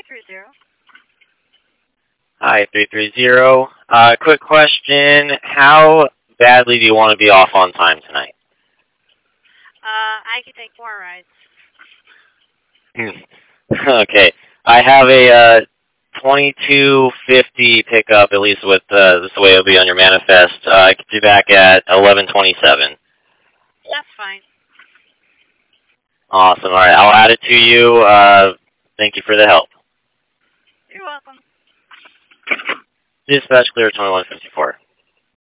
330. Hi, 330. Quick question. How badly do you want to be off on time tonight? I can take 4 rides. Okay. I have a 2250 pickup, at least with this is the way it'll be on your manifest. I could be back at 1127. That's fine. Awesome. All right. I'll add it to you. Thank you for the help. You're welcome. Dispatch clear 2154.